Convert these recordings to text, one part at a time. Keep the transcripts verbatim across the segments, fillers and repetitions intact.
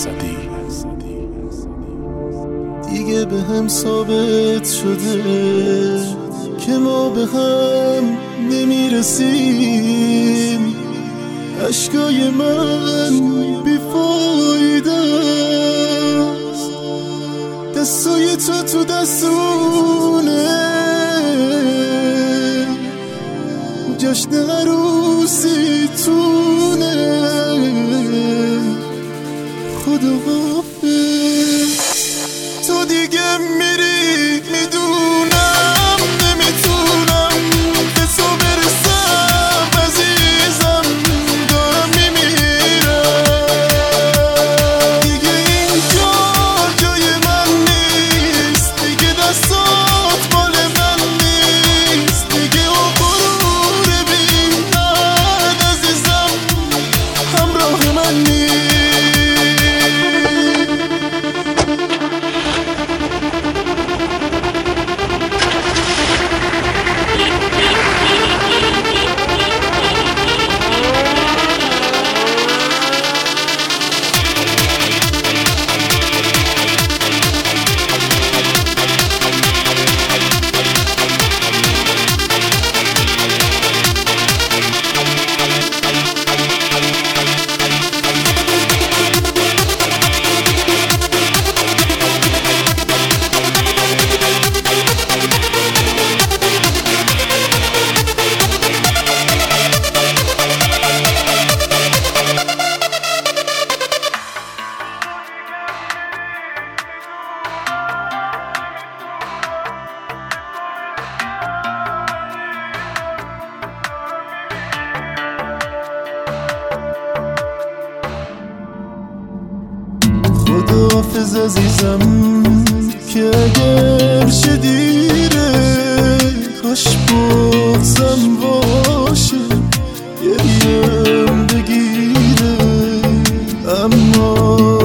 درصدی. دیگه به هم ثابت شده که ما به هم نمیرسیم. اشکای من بیفایده است، دستای تو تو دستونه، جشن عروسی تونه. خدا حافظ، تو دیگه میری میدونم، نمیتونم به تو برسم عزیزم، دارم میمیرم. دیگه اینجا جای من نیست، دیگه دستات مال من نیست، دیگه غرور بی من عزیزم همراه من نیست. خداحافظ عزیزم که اگر چه دیره، کاش بغضم باشه گریم بگیره. اما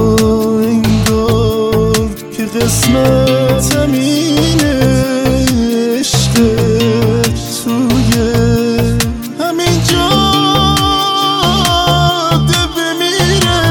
انگار که قسمت همینه، عشقت توی همین جاده بمیره.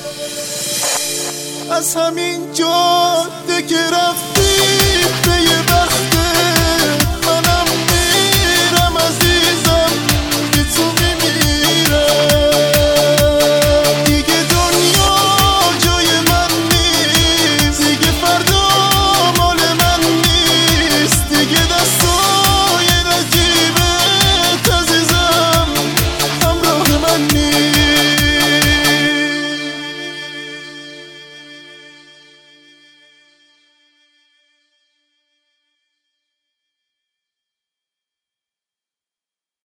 از همین جاده که رفتی به یه